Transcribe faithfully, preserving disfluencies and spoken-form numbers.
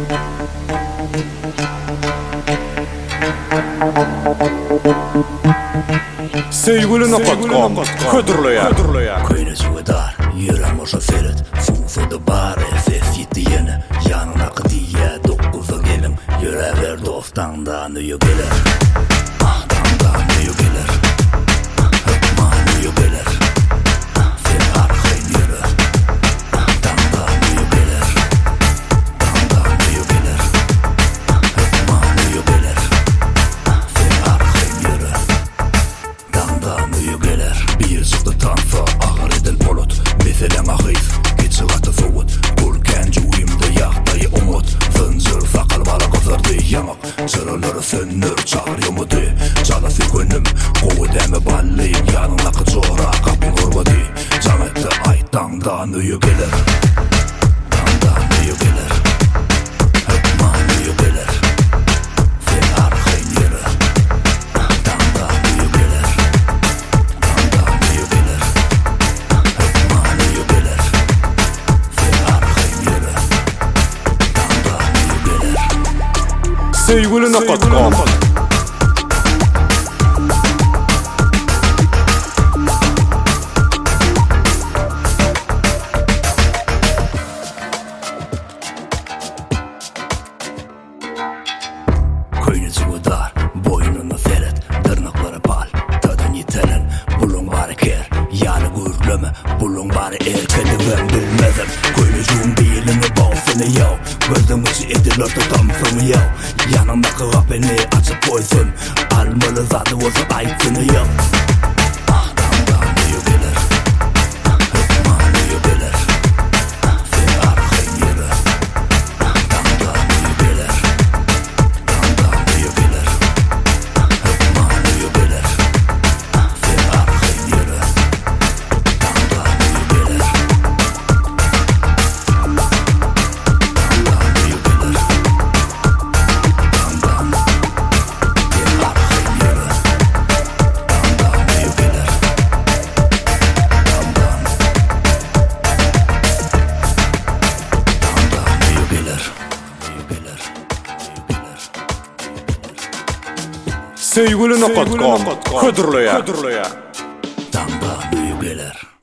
Sevgili nokta.com Ködürlüye Köylücüğü dar, yürem oşa ferit Funfudu bar, efef yitti yeni Yanına kıdiye, dokkuzu gelim Yüre ver dostanda nüyü gelir Ahdamda nüyü gelir Hıkma nüyü gelir Sen arkayın yürü Damda nüyü gelir Damda nüyü gelir Hıkma nüyü gelir Sen arkayın yürü Damda nüyü gelir Bir çıktı tanfa ağır edil bulut Meselen ahif Geçi katı fuvut Burken cuyimde yaktayı umut Zıncır sakal bala kızırdı yamak Çırılır sönür çağır yumudu Çala sükünüm Kovu demi ballıyım Yanındaki çoğra kapın urbadı Cametti ay damda nüyü gelir Damda nüyü gelir Hıkma nüyü gelir Sen arkayın yürü Damda nüyü gelir Damda nüyü gelir Hıkma nüyü gelir Sen arkayın yürü Damda nüyü gelir Sevgili nokta.com Köylücüğü dar, boynunu seret Tırnakları pal, tadın yitelen Bulun bari ker, yani gürleme Bulun bari erkedi ben bilmezim Köylücüğün bilini bağsını yav Gözüm içi edilir tutamsını yav Yanımdaki kapını açıp koysun Almalı zadı olsa aytsını yav Ahdamda nüyü gelir Hıkma nüyü gelir Sen arkayın yürü Damda nüyü gelir Damda nüyü gelir Hıkma nüyü gelir Sen arkayın yürü Damda nüyü gelir Damda nüyü gelir Damdan Sen arkayın yürü Damda nüyü gelir Damdan Damda nüyü gelir Nüyü gelir Nüyü gelir Sevgili nokta.com Ködürlüye Damda nüyü gelir